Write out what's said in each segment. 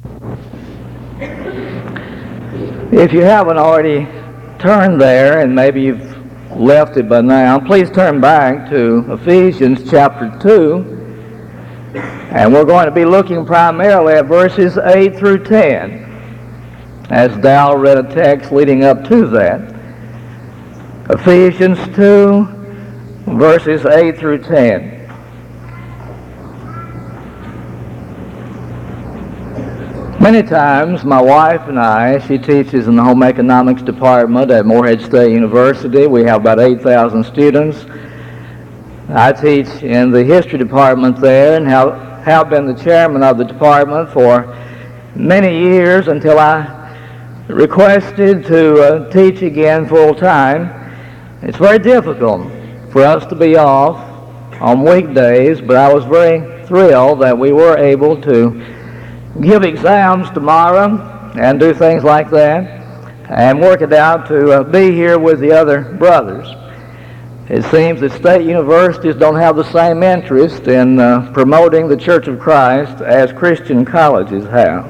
If you haven't already turned there, and maybe you've left it by now, please turn back to Ephesians chapter 2, and we're going to be looking primarily at verses 8 through 10, as Dal read a text leading up to that. Ephesians 2, verses 8 through 10. Many times, my wife and I, she teaches in the home economics department at Morehead State University. We have about 8,000 students. I teach in the history department there and have been the chairman of the department for many years until I requested to teach again full time. It's very difficult for us to be off on weekdays, but I was very thrilled that we were able to give exams tomorrow and do things like that and work it out to be here with the other brothers. It seems that state universities don't have the same interest in promoting the Church of Christ as Christian colleges have.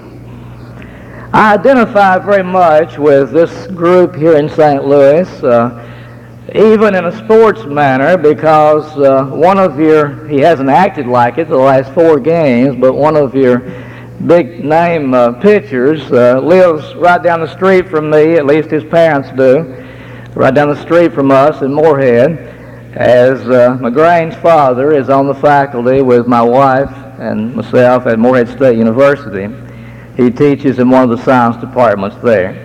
I identify very much with this group here in St. Louis, even in a sports manner, because he hasn't acted like it the last 4 games, but one of your big name pitchers lives right down the street from me, at least his parents do, right down the street from us in Morehead, as McGrain's father is on the faculty with my wife and myself at Morehead State University. He teaches in one of the science departments there.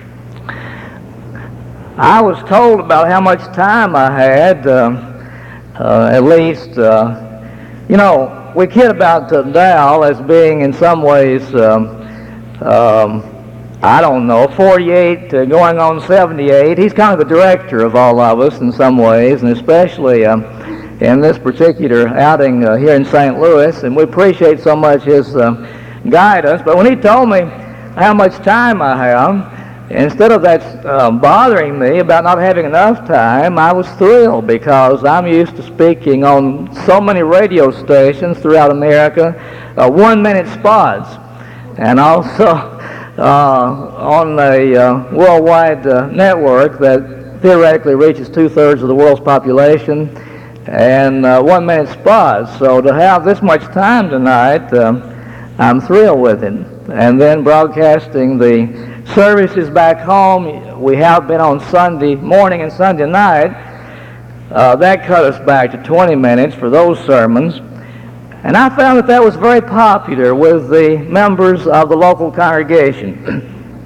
I was told about how much time I had, at least, we kid about Dal as being in some ways, 48 going on 78. He's kind of the director of all of us in some ways, and especially in this particular outing here in St. Louis, and we appreciate so much his guidance. But when he told me how much time I have, instead of that bothering me about not having enough time, I was thrilled because I'm used to speaking on so many radio stations throughout America, 1-minute spots, and also on a worldwide network that theoretically reaches 2/3 of the world's population, and 1-minute spots. So to have this much time tonight, I'm thrilled with it. And then broadcasting the services back home, we have been on Sunday morning and Sunday night. That cut us back to 20 minutes for those sermons. And I found that was very popular with the members of the local congregation.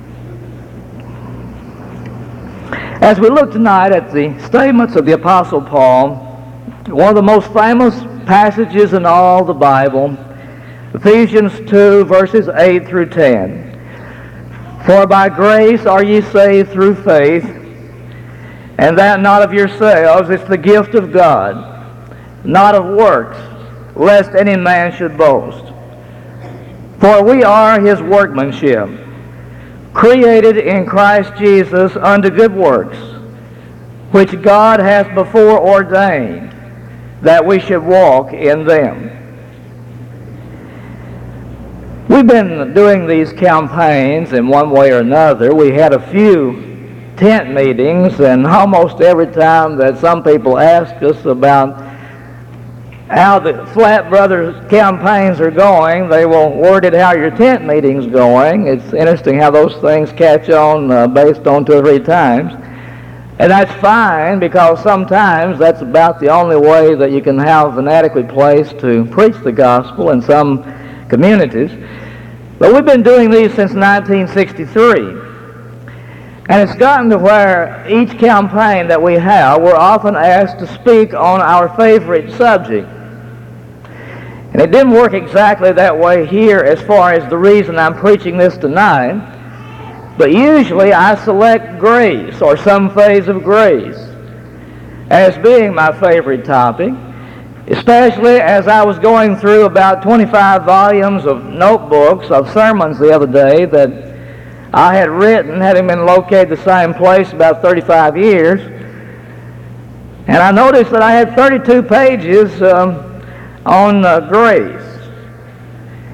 As we look tonight at the statements of the Apostle Paul, one of the most famous passages in all the Bible, Ephesians 2, verses 8 through 10. For by grace are ye saved through faith, and that not of yourselves, it's the gift of God, not of works, lest any man should boast. For we are his workmanship, created in Christ Jesus unto good works, which God hath before ordained that we should walk in them. We've been doing these campaigns in one way or another. We had a few tent meetings, and almost every time that some people ask us about how the Flat Brothers campaigns are going, they will word it how your tent meeting's going. It's interesting how those things catch on based on 2 or 3 times. And that's fine, because sometimes that's about the only way that you can have an adequate place to preach the gospel in some communities. But we've been doing these since 1963. And it's gotten to where each campaign that we have, we're often asked to speak on our favorite subject. And it didn't work exactly that way here as far as the reason I'm preaching this tonight. But usually I select grace or some phase of grace as being my favorite topic, especially as I was going through about 25 volumes of notebooks of sermons the other day that I had written, having been located the same place about 35 years. And I noticed that I had 32 pages on grace.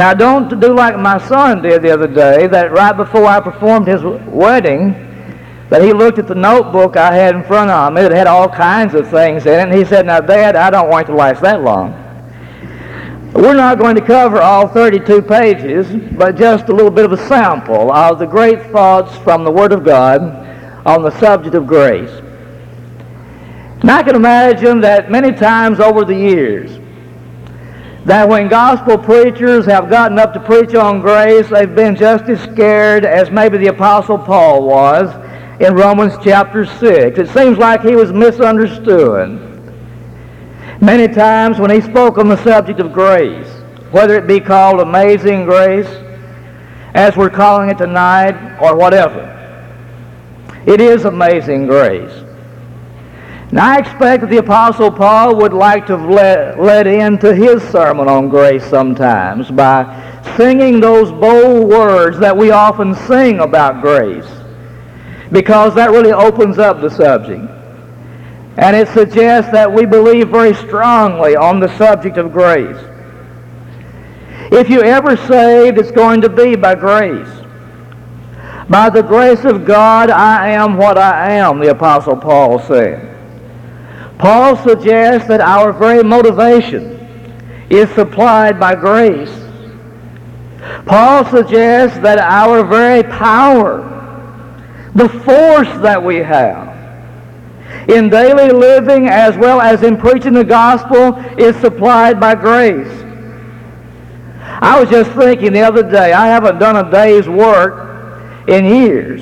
Now, don't do like my son did the other day, that right before I performed his wedding, that he looked at the notebook I had in front of me that had all kinds of things in it, and he said, "Now, Dad, I don't want it to last that long." We're not going to cover all 32 pages, but just a little bit of a sample of the great thoughts from the Word of God on the subject of grace. And I can imagine that many times over the years, that when gospel preachers have gotten up to preach on grace, they've been just as scared as maybe the Apostle Paul was in Romans chapter 6. It seems like he was misunderstood. Many times when he spoke on the subject of grace, whether it be called amazing grace, as we're calling it tonight, or whatever, it is amazing grace. And I expect that the Apostle Paul would like to have led into his sermon on grace sometimes by singing those bold words that we often sing about grace, because that really opens up the subject. And it suggests that we believe very strongly on the subject of grace. If you're ever saved, it's going to be by grace. By the grace of God, I am what I am, the Apostle Paul said. Paul suggests that our very motivation is supplied by grace. Paul suggests that our very power, the force that we have in daily living as well as in preaching the gospel, is supplied by grace. I was just thinking the other day, I haven't done a day's work in years.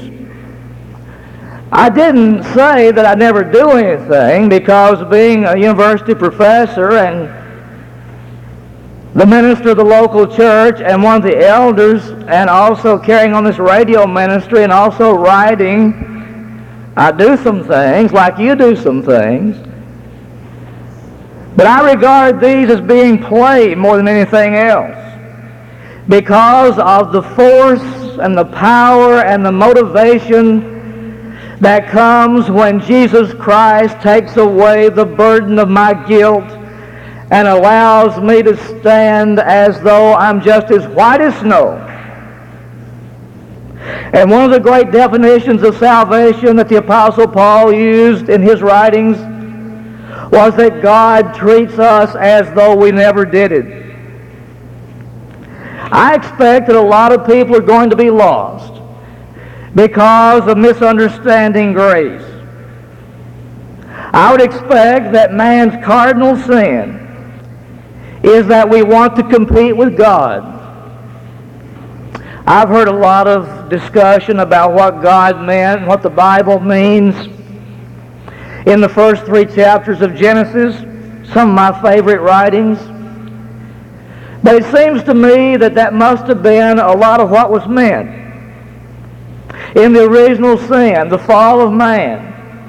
I didn't say that I never do anything, because being a university professor and the minister of the local church and one of the elders, and also carrying on this radio ministry and also writing, I do some things like you do some things. But I regard these as being play more than anything else, because of the force and the power and the motivation that comes when Jesus Christ takes away the burden of my guilt and allows me to stand as though I'm just as white as snow. And one of the great definitions of salvation that the Apostle Paul used in his writings was that God treats us as though we never did it. I expect that a lot of people are going to be lost because of misunderstanding grace. I would expect that man's cardinal sin is that we want to compete with God. I've heard a lot of discussion about what God meant and what the Bible means in the first 3 chapters of Genesis, some of my favorite writings. But it seems to me that that must have been a lot of what was meant in the original sin, the fall of man.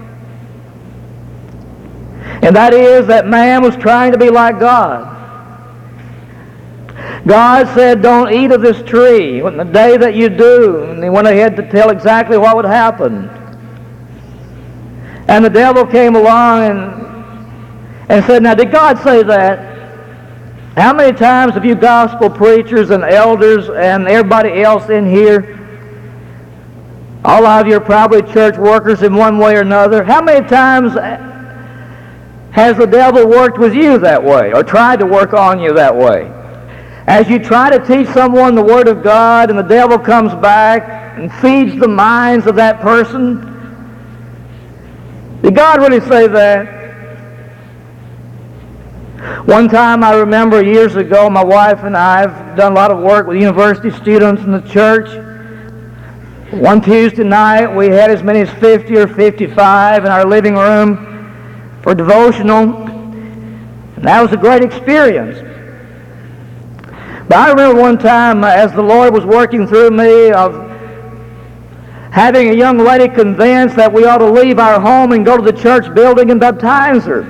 And that is that man was trying to be like God. God said, don't eat of this tree on the day that you do. And he went ahead to tell exactly what would happen. And the devil came along and said, now did God say that? How many times have you gospel preachers and elders and everybody else in here, all of you are probably church workers in one way or another, how many times has the devil worked with you that way or tried to work on you that way? As you try to teach someone the Word of God and the devil comes back and feeds the minds of that person, did God really say that? One time I remember years ago, my wife and I have done a lot of work with university students in the church. One Tuesday night we had as many as 50 or 55 in our living room for devotional, and that was a great experience. But I remember one time as the Lord was working through me of having a young lady convinced that we ought to leave our home and go to the church building and baptize her.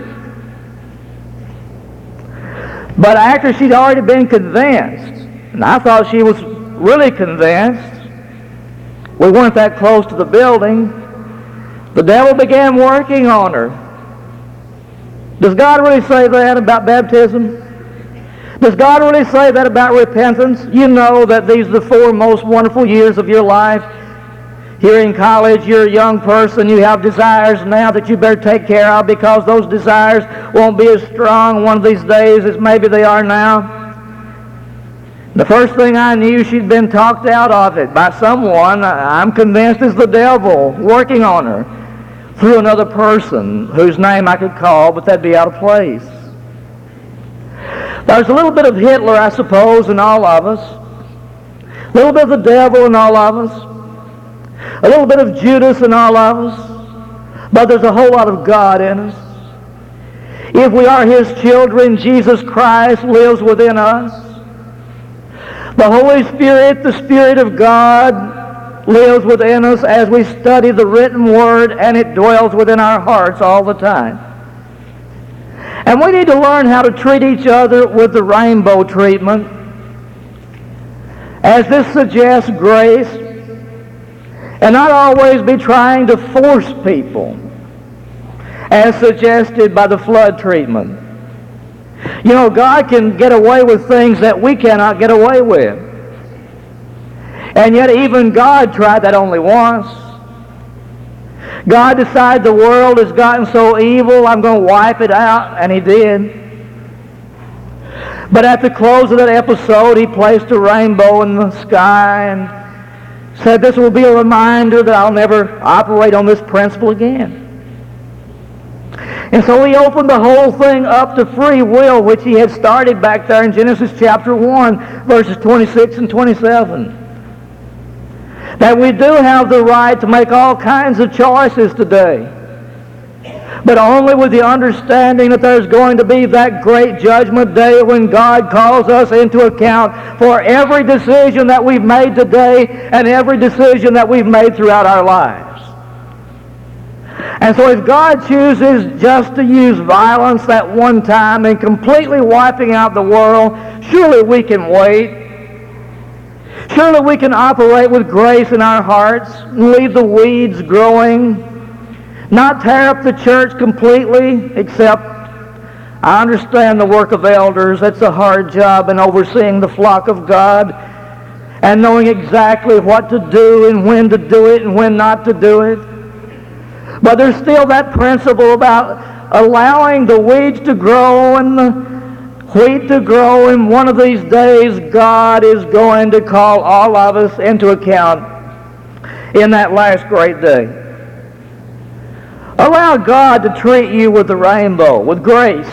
But after she'd already been convinced, and I thought she was really convinced, we weren't that close to the building, the devil began working on her. Does God really say that about baptism? Does God really say that about repentance? You know that these are the 4 most wonderful years of your life. Here in college, you're a young person. You have desires now that you better take care of, because those desires won't be as strong one of these days as maybe they are now. The first thing I knew, she'd been talked out of it by someone, I'm convinced is the devil, working on her through another person whose name I could call, but that'd be out of place. There's a little bit of Hitler, I suppose, in all of us. A little bit of the devil in all of us. A little bit of Judas in all of us. But there's a whole lot of God in us. If we are His children, Jesus Christ lives within us. The Holy Spirit, the Spirit of God, lives within us as we study the written Word, and it dwells within our hearts all the time. And we need to learn how to treat each other with the rainbow treatment. As this suggests grace, and not always be trying to force people, as suggested by the flood treatment. You know, God can get away with things that we cannot get away with. And yet even God tried that only once. God decided the world has gotten so evil, I'm going to wipe it out, and He did. But at the close of that episode, He placed a rainbow in the sky and said, this will be a reminder that I'll never operate on this principle again. And so He opened the whole thing up to free will, which He had started back there in Genesis chapter 1, verses 26 and 27. That we do have the right to make all kinds of choices today, but only with the understanding that there's going to be that great judgment day when God calls us into account for every decision that we've made today and every decision that we've made throughout our lives. And so if God chooses just to use violence that one time and completely wiping out the world, surely we can wait. Surely we can operate with grace in our hearts and leave the weeds growing, not tear up the church completely, except I understand the work of elders. That's a hard job in overseeing the flock of God and knowing exactly what to do and when to do it and when not to do it. But there's still that principle about allowing the weeds to grow and the wheat to grow, and one of these days God is going to call all of us into account in that last great day. Allow God to treat you with the rainbow, with grace.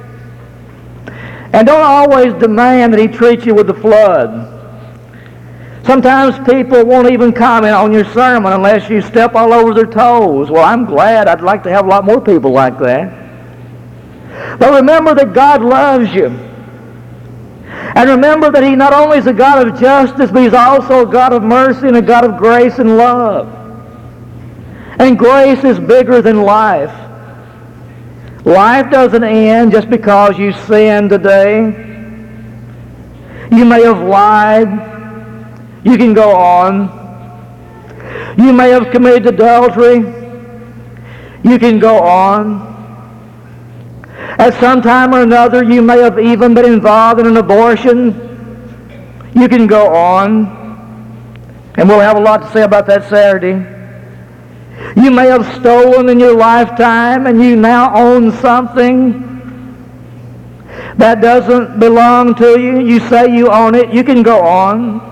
And don't always demand that He treats you with the flood. Sometimes people won't even comment on your sermon unless you step all over their toes. Well, I'm glad. I'd like to have a lot more people like that. But remember that God loves you. And remember that He not only is a God of justice, but He's also a God of mercy and a God of grace and love. And grace is bigger than life. Life doesn't end just because you sin today. You may have lied. You can go on. You may have committed adultery. You can go on. At some time or another, you may have even been involved in an abortion. You can go on. And we'll have a lot to say about that Saturday. You may have stolen in your lifetime and you now own something that doesn't belong to you. You say you own it. You can go on.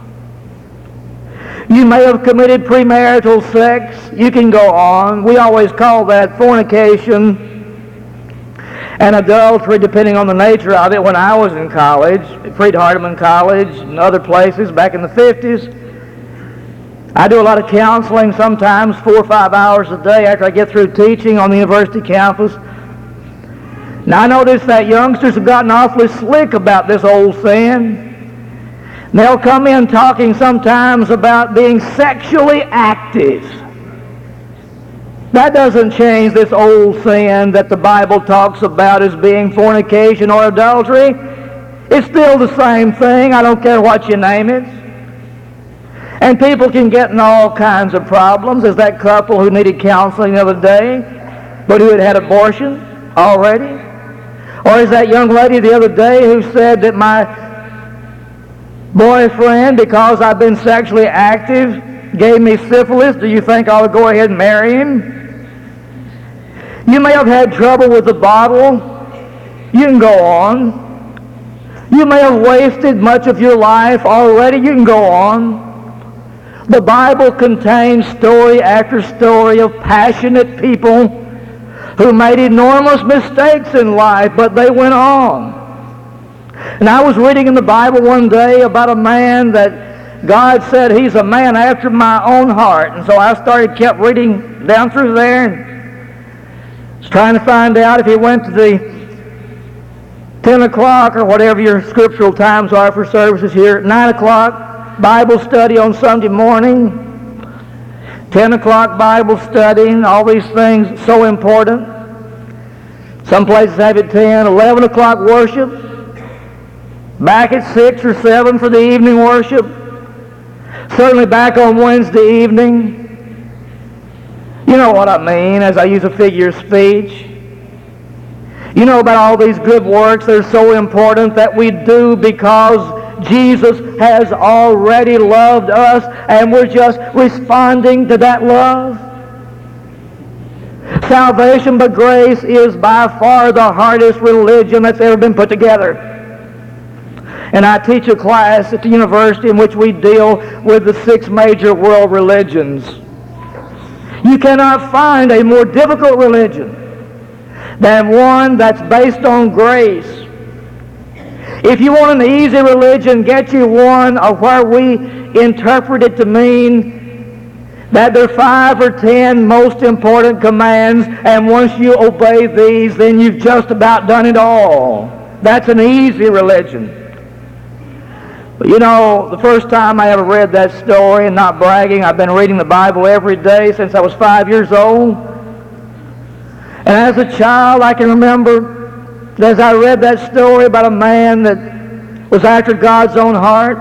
You may have committed premarital sex. You can go on. We always call that fornication and adultery, depending on the nature of it. When I was in college, at Freed-Hardeman College and other places back in the 50s, I do a lot of counseling, sometimes 4 or 5 hours a day after I get through teaching on the university campus. Now I notice that youngsters have gotten awfully slick about this old sin. They'll come in talking sometimes about being sexually active. That doesn't change this old sin that the Bible talks about as being fornication or adultery. It's still the same thing. I don't care what you name it. And people can get in all kinds of problems. There's that couple who needed counseling the other day, but who had had abortion already. Or is that young lady the other day who said that my boyfriend, because I've been sexually active, gave me syphilis? Do you think I would go ahead and marry him? You may have had trouble with the bottle. You can go on. You may have wasted much of your life already. You can go on. The Bible contains story after story of passionate people who made enormous mistakes in life, but they went on. And I was reading in the Bible one day about a man that God said he's a man after my own heart. And so I kept reading down through there and was trying to find out if he went to the 10 o'clock or whatever your scriptural times are for services here, 9 o'clock Bible study on Sunday morning, 10 o'clock Bible study, and all these things so important. Some places have it 10, 11 o'clock worship, back at 6 or 7 for the evening worship, certainly back on Wednesday evening. You know what I mean as I use a figure of speech. You know about all these good works that are so important that we do because Jesus has already loved us and we're just responding to that love. Salvation by grace is by far the hardest religion that's ever been put together. And I teach a class at the university in which we deal with the 6 major world religions. You cannot find a more difficult religion than one that's based on grace. If you want an easy religion, get you one of where we interpret it to mean that there are 5 or 10 most important commands, and once you obey these, then you've just about done it all. That's an easy religion. But you know, the first time I ever read that story, and not bragging, I've been reading the Bible every day since I was 5 years old. And as a child, I can remember as I read that story about a man that was after God's own heart.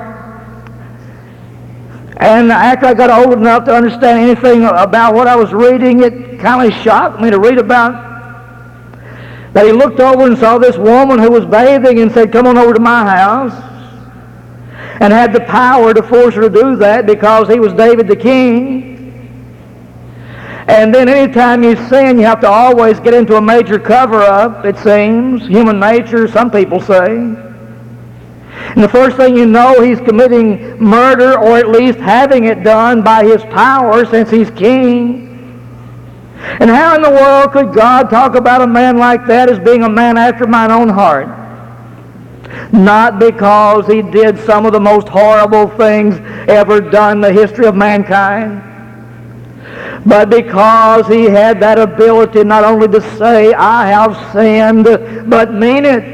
And after I got old enough to understand anything about what I was reading, it kind of shocked me to read about that he looked over and saw this woman who was bathing and said, "Come on over to my house," and had the power to force her to do that because he was David the king. And then anytime you sin, you have to always get into a major cover-up, it seems. Human nature, some people say. And the first thing you know, he's committing murder, or at least having it done by his power since he's king. And how in the world could God talk about a man like that as being a man after mine own heart? Not because he did some of the most horrible things ever done in the history of mankind, but because he had that ability not only to say, "I have sinned," but mean it.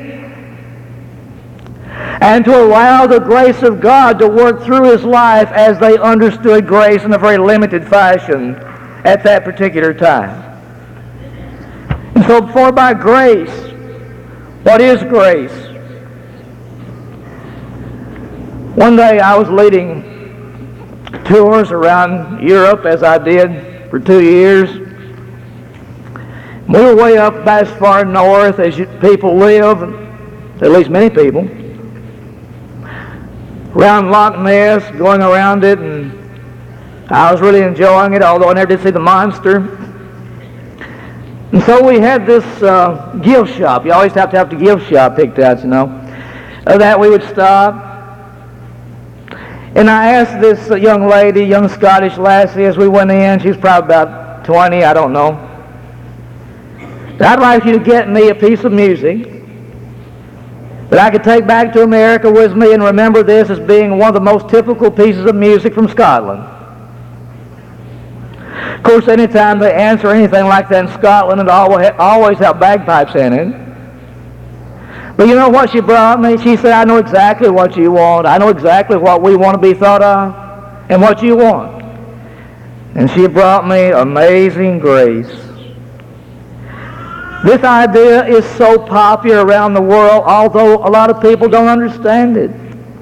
And to allow the grace of God to work through his life as they understood grace in a very limited fashion at that particular time. And so for by grace, what is grace? One day I was leading tours around Europe, as I did for 2 years. We were way up as far north as people live, at least many people, around Loch Ness, going around it, and I was really enjoying it, although I never did see the monster. And so we had this gift shop. You always have to have the gift shop picked out, you know, that we would stop. And I asked this young lady, young Scottish lassie, as we went in, she was probably about 20, I don't know, "I'd like you to get me a piece of music that I could take back to America with me and remember this as being one of the most typical pieces of music from Scotland." Of course, anytime they answer anything like that in Scotland, it always have bagpipes in it. But you know what she brought me? She said, "I know exactly what you want. I know exactly what we want to be thought of and what you want." And she brought me Amazing Grace. This idea is so popular around the world, although a lot of people don't understand it.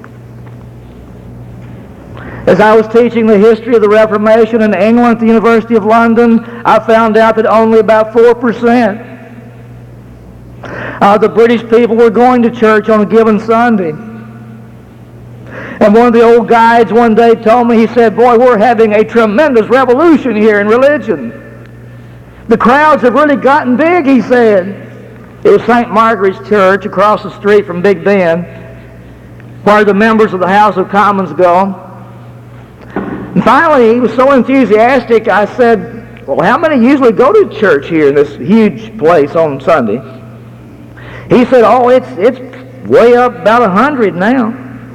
As I was teaching the history of the Reformation in England at the University of London, I found out that only about 4% The British people were going to church on a given Sunday. And one of the old guides one day told me, he said, "Boy, we're having a tremendous revolution here in religion. The crowds have really gotten big," he said. It was St. Margaret's Church across the street from Big Ben, where the members of the House of Commons go. And finally, he was so enthusiastic, I said, "Well, how many usually go to church here in this huge place on Sunday?" He said, "Oh, it's way up about 100 now."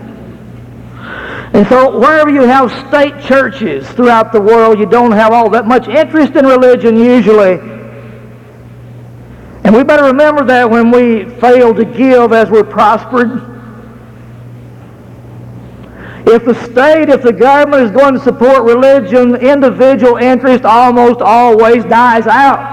And so wherever you have state churches throughout the world, you don't have all that much interest in religion usually. And we better remember that when we fail to give as we're prospered. If the government is going to support religion, individual interest almost always dies out.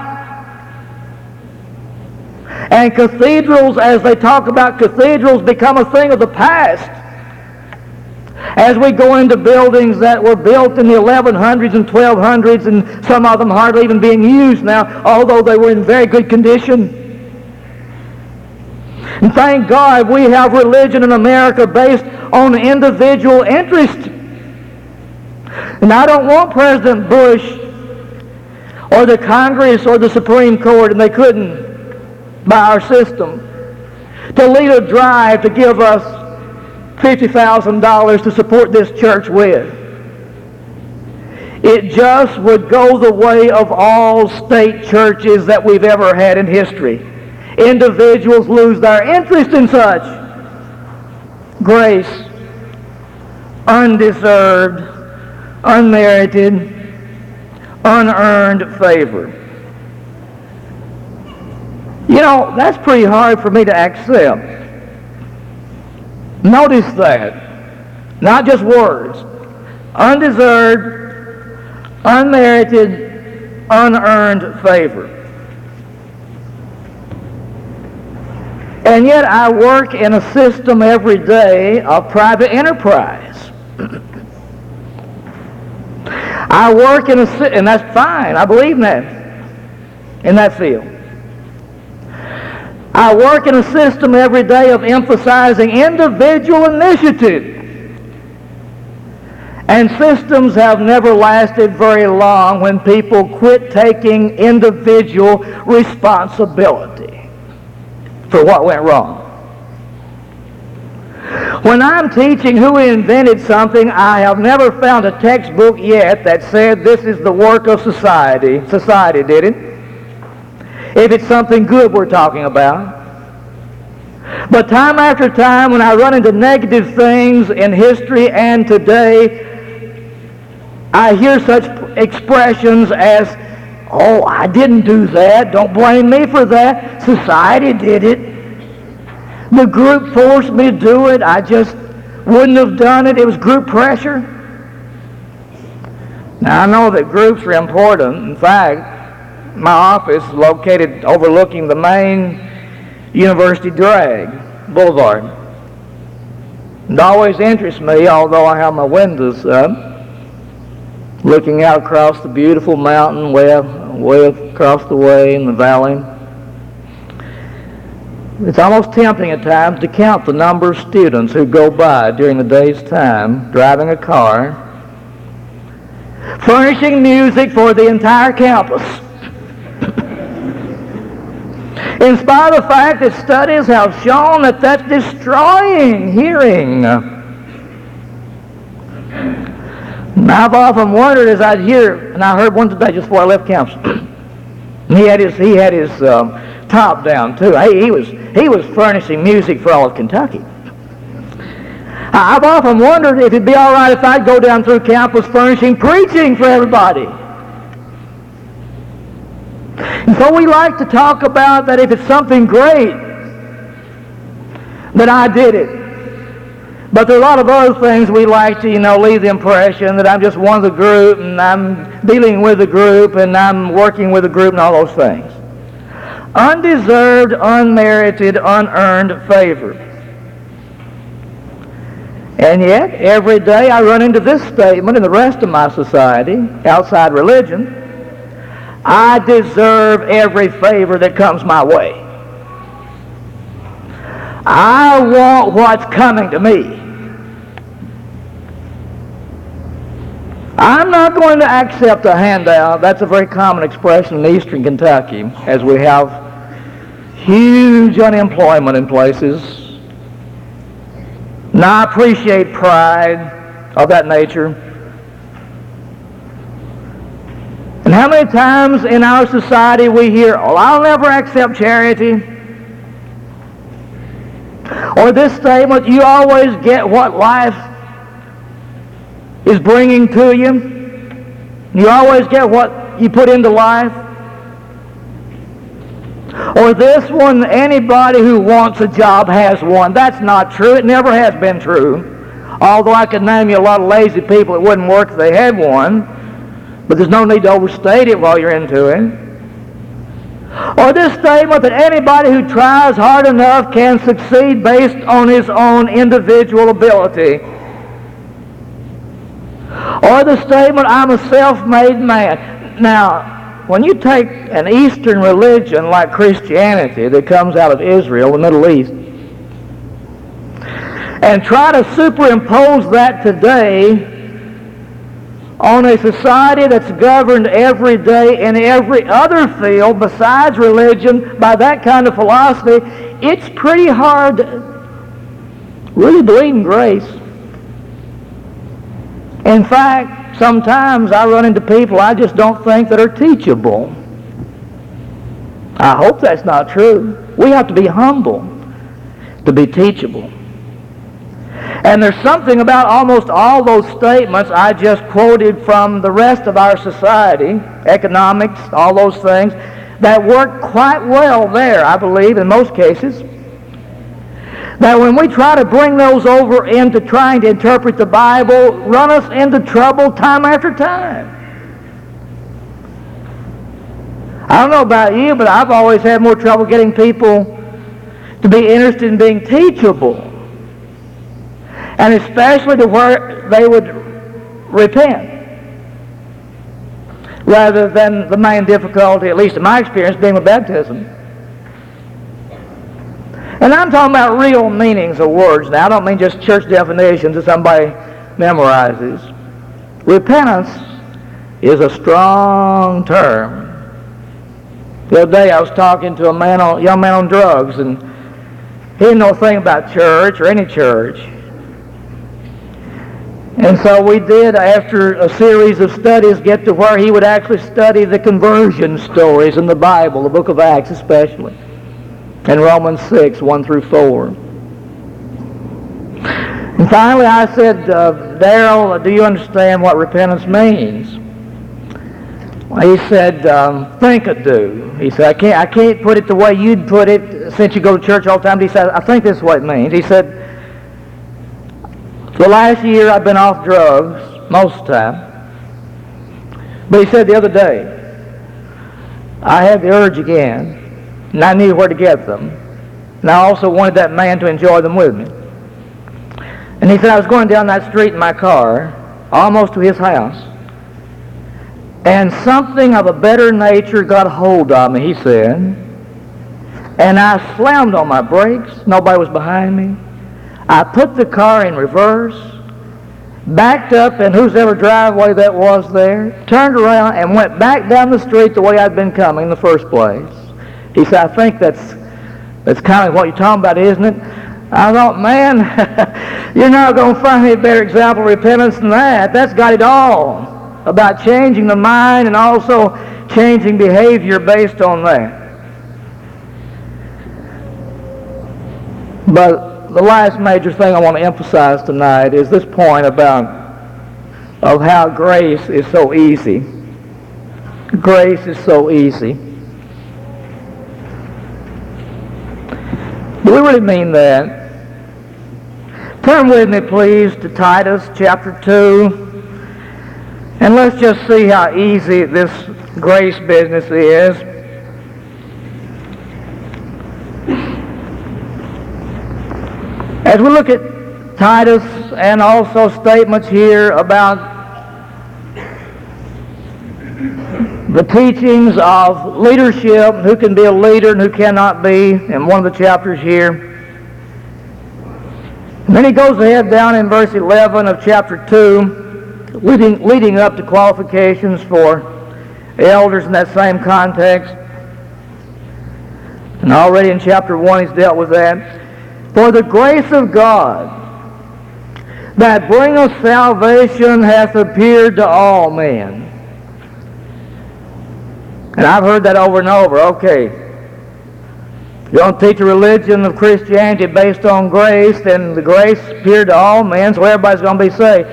And cathedrals, as they talk about cathedrals, become a thing of the past. As we go into buildings that were built in the 1100s and 1200s, and some of them hardly even being used now, although they were in very good condition. And thank God we have religion in America based on individual interest. And I don't want President Bush or the Congress or the Supreme Court, and they couldn't by our system, to lead a drive to give us $50,000 to support this church with. It just would go the way of all state churches that we've ever had in history. Individuals lose their interest in such. Grace, undeserved, unmerited, unearned favor. You know, that's pretty hard for me to accept. Notice that. Not just words. Undeserved, unmerited, unearned favor. And yet I work in a system every day of private enterprise. I work in and that's fine. I believe in that field. I work in a system every day of emphasizing individual initiative. And systems have never lasted very long when people quit taking individual responsibility for what went wrong. When I'm teaching who invented something, I have never found a textbook yet that said this is the work of society. Society did it. If it's something good we're talking about. But time after time, when I run into negative things in history and today, I hear such expressions as, "Oh, I didn't do that. Don't blame me for that. Society did it. The group forced me to do it. I just wouldn't have done it. It was group pressure." Now, I know that groups are important. In fact, my office is located overlooking the main University Drag Boulevard. It always interests me, although I have my windows up, looking out across the beautiful mountain way across the way in the valley. It's almost tempting at times to count the number of students who go by during the day's time driving a car, furnishing music for the entire campus. In spite of the fact that studies have shown that that's destroying hearing. And I've often wondered as I'd hear, and I heard one today just before I left campus. He had his top down too. He was furnishing music for all of Kentucky. I've often wondered if it'd be all right if I'd go down through campus furnishing preaching for everybody. And so we like to talk about that if it's something great, that I did it. But there are a lot of other things we like to, leave the impression that I'm just one of the group and I'm dealing with the group and I'm working with the group and all those things. Undeserved, unmerited, unearned favor. And yet, every day I run into this statement in the rest of my society, outside religion: I deserve every favor that comes my way. I want what's coming to me. I'm not going to accept a handout. That's a very common expression in eastern Kentucky, as we have huge unemployment in places. Now, I appreciate pride of that nature. And how many times in our society we hear, "Oh, I'll never accept charity." Or this statement, "You always get what life is bringing to you. You always get what you put into life." Or this one, "Anybody who wants a job has one." That's not true. It never has been true. Although I could name you a lot of lazy people that wouldn't work if they had one. But there's no need to overstate it while you're into it. Or this statement that anybody who tries hard enough can succeed based on his own individual ability. Or the statement, "I'm a self-made man." Now, when you take an Eastern religion like Christianity that comes out of Israel, the Middle East, and try to superimpose that today on a society that's governed every day in every other field besides religion by that kind of philosophy, it's pretty hard to really believe in grace. In fact, sometimes I run into people I just don't think that are teachable. I hope that's not true. We have to be humble to be teachable. And there's something about almost all those statements I just quoted from the rest of our society, economics, all those things, that work quite well there, I believe, in most cases. That when we try to bring those over into trying to interpret the Bible, run us into trouble time after time. I don't know about you, but I've always had more trouble getting people to be interested in being teachable. And especially to where they would repent, rather than the main difficulty, at least in my experience, being with baptism. And I'm talking about real meanings of words now. I don't mean just church definitions that somebody memorizes. Repentance is a strong term. The other day I was talking to a young man on drugs, and he didn't know a thing about church or any church. And so we did, after a series of studies, get to where he would actually study the conversion stories in the Bible, the book of Acts especially, and Romans 6, 1 through 4. And finally I said, "Darrell, do you understand what repentance means?" He said, "Think I do." He said, I can't put it the way you'd put it since you go to church all the time." He said, "I think this is what it means." He said, "For the last year I've been off drugs most of the time." But he said the other day, "I had the urge again, and I knew where to get them. And I also wanted that man to enjoy them with me." And he said, "I was going down that street in my car, almost to his house, and something of a better nature got hold of me," he said, "and I slammed on my brakes. Nobody was behind me. I put the car in reverse, backed up in whosever driveway that was there, turned around and went back down the street the way I'd been coming in the first place." He said, "I think that's kind of what you're talking about, isn't it?" I thought, man, you're not going to find me a better example of repentance than that. That's got it all about changing the mind and also changing behavior based on that. But the last major thing I want to emphasize tonight is this point of how grace is so easy. Grace is so easy. Do we really mean that? Turn with me, please, to Titus chapter 2, and let's just see how easy this grace business is. As we look at Titus and also statements here about the teachings of leadership, who can be a leader and who cannot be, in one of the chapters here, And then he goes ahead down in verse 11 of chapter 2, leading up to qualifications for elders in that same context. And already in chapter 1 he's dealt with that. For the grace of God that bringeth salvation hath appeared to all men. And I've heard that over and over. Okay, you don't teach a religion of Christianity based on grace, then the grace appeared to all men, so everybody's going to be saved.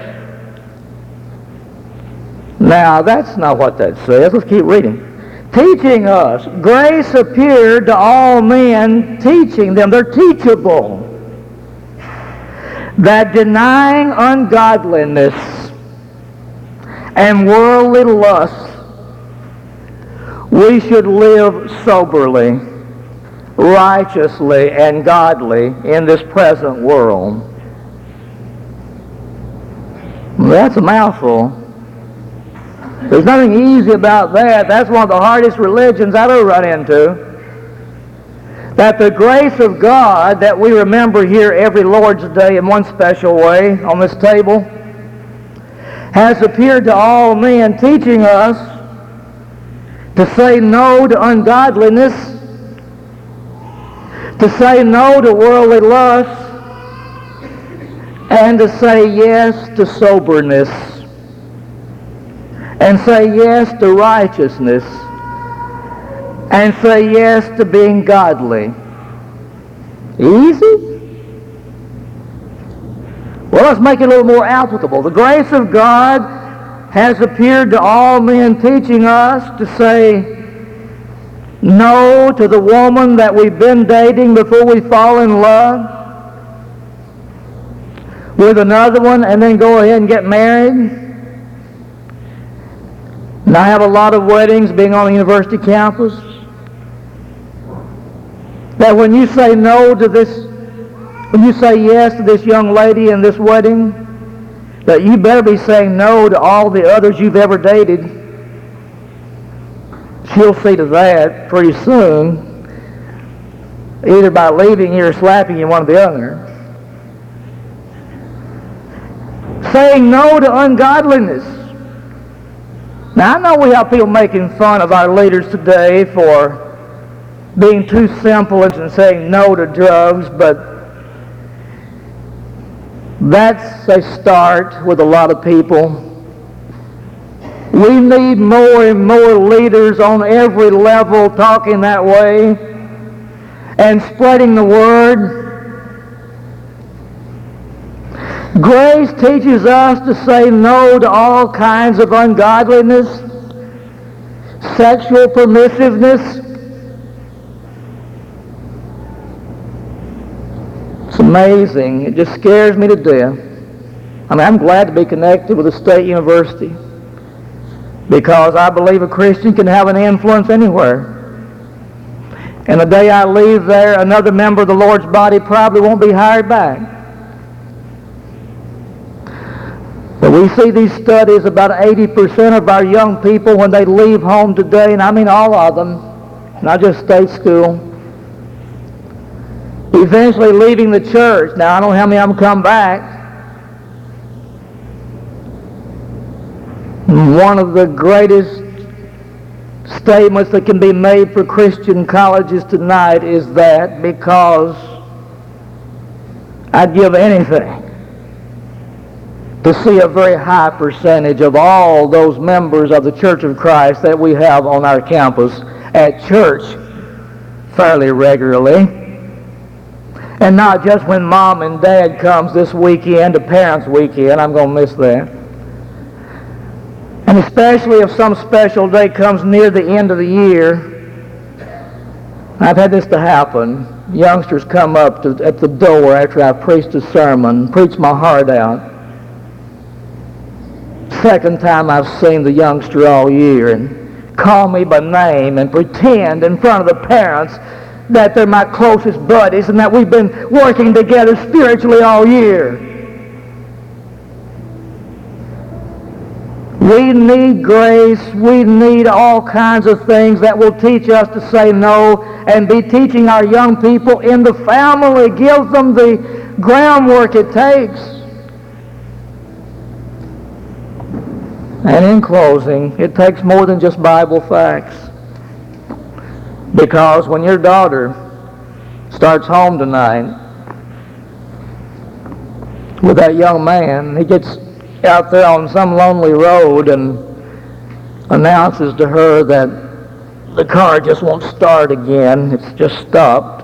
Now, that's not what that says. Let's keep reading. Teaching us. Grace appeared to all men, teaching them. They're teachable. That denying ungodliness and worldly lusts, we should live soberly, righteously, and godly in this present world. Well, that's a mouthful. There's nothing easy about that. That's one of the hardest religions I've ever run into. That the grace of God that we remember here every Lord's Day in one special way on this table has appeared to all men, teaching us to say no to ungodliness, to say no to worldly lust, and to say yes to soberness, and say yes to righteousness, and say yes to being godly. Easy? Well, let's make it a little more applicable. The grace of God has appeared to all men, teaching us to say no to the woman that we've been dating before we fall in love with another one and then go ahead and get married. And I have a lot of weddings being on the university campus. That when you say no to this, when you say yes to this young lady in this wedding, that you better be saying no to all the others you've ever dated. She'll see to that pretty soon, either by leaving you or slapping you, one or the other. Saying no to ungodliness. Now, I know we have people making fun of our leaders today for being too simple and saying no to drugs, but that's a start with a lot of people. We need more and more leaders on every level talking that way and spreading the word. Grace teaches us to say no to all kinds of ungodliness, sexual permissiveness. It's amazing. It just scares me to death. I mean, I'm glad to be connected with a state university because I believe a Christian can have an influence anywhere. And the day I leave there, another member of the Lord's body probably won't be hired back. But we see these studies, about 80% of our young people, when they leave home today, and I mean all of them, not just state school, eventually leaving the church. Now, I don't know how many of them come back. One of the greatest statements that can be made for Christian colleges tonight is that because I'd give anything to see a very high percentage of all those members of the Church of Christ that we have on our campus at church fairly regularly. And not just when mom and dad comes this weekend, a parents' weekend. I'm going to miss that. And especially if some special day comes near the end of the year. I've had this to happen. Youngsters come up at the door after I've preached a sermon, preached my heart out. Second time I've seen the youngster all year, and call me by name and pretend in front of the parents that they're my closest buddies and that we've been working together spiritually all year. We need grace. We need all kinds of things that will teach us to say no and be teaching our young people in the family. Gives them the groundwork it takes. And in closing, it takes more than just Bible facts. Because when your daughter starts home tonight with that young man, he gets out there on some lonely road and announces to her that the car just won't start again. It's just stopped.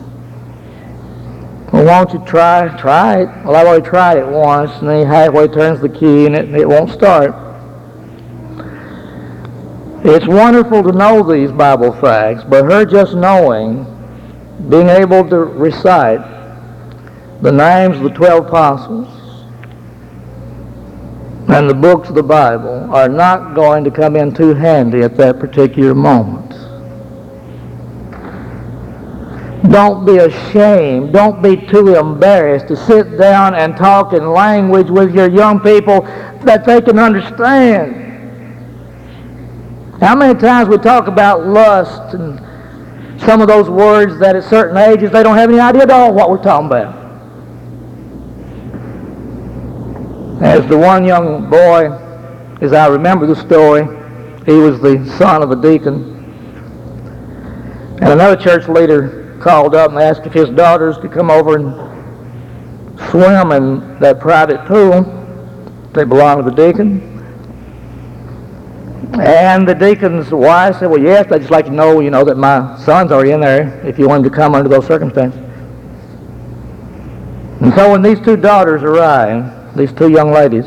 Well, won't you try it? Well, I've already tried it once, and then he halfway turns the key and it won't start. It's wonderful to know these Bible facts, but her just knowing, being able to recite the names of the 12 apostles and the books of the Bible are not going to come in too handy at that particular moment. Don't be ashamed. Don't be too embarrassed to sit down and talk in language with your young people that they can understand. How many times we talk about lust and some of those words that at certain ages they don't have any idea at all what we're talking about. As the one young boy, as I remember the story, he was the son of a deacon. And another church leader called up and asked if his daughters could come over and swim in that private pool. They belonged to the deacon. And the deacon's wife said, well, yes, I'd just like to know, that my sons are in there if you want them to come under those circumstances. And so when these two daughters arrived, these two young ladies,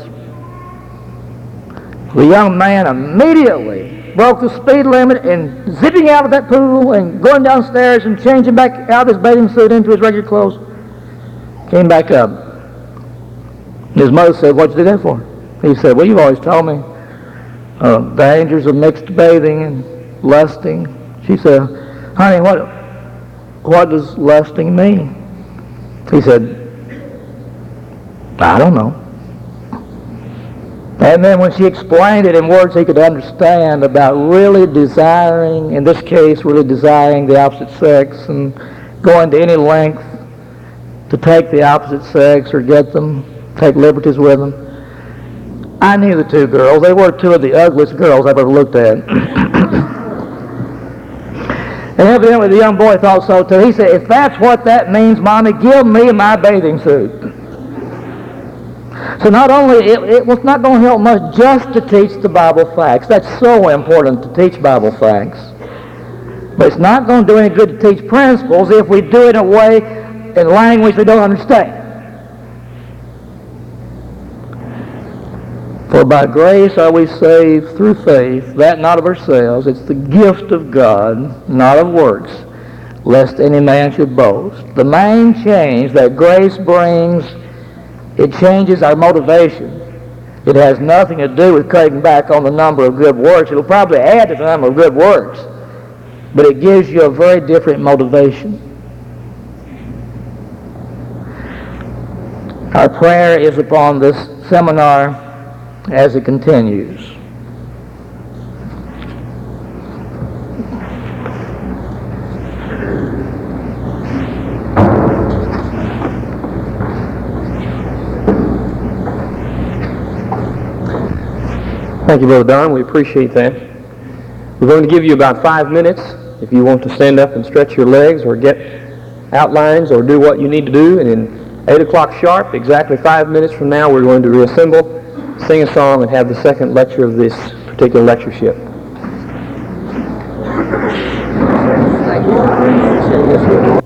the young man immediately broke the speed limit and zipping out of that pool and going downstairs and changing back out of his bathing suit into his regular clothes, came back up. His mother said, what'd you do that for? He said, well, you've always told me dangers of mixed bathing and lusting. She said, honey, what does lusting mean? He said, I don't know. And then when she explained it in words he could understand about really desiring, in this case, really desiring the opposite sex and going to any length to take the opposite sex or get them, take liberties with them, I knew the two girls. They were two of the ugliest girls I've ever looked at. And evidently the young boy thought so too. He said, if that's what that means, Mommy, give me my bathing suit. So not only, it was not going to help much just to teach the Bible facts. That's so important to teach Bible facts. But it's not going to do any good to teach principles if we do it in a way, in language they don't understand. For by grace are we saved through faith, that not of ourselves. It's the gift of God, not of works, lest any man should boast. The main change that grace brings, it changes our motivation. It has nothing to do with cutting back on the number of good works. It'll probably add to the number of good works, but it gives you a very different motivation. Our prayer is upon this seminar as it continues. Thank you, Brother Don. We appreciate that. We're going to give you about 5 minutes if you want to stand up and stretch your legs or get outlines or do what you need to do. And in 8 o'clock sharp, exactly 5 minutes from now, we're going to reassemble, sing a song, and have the second lecture of this particular lectureship. Thank you.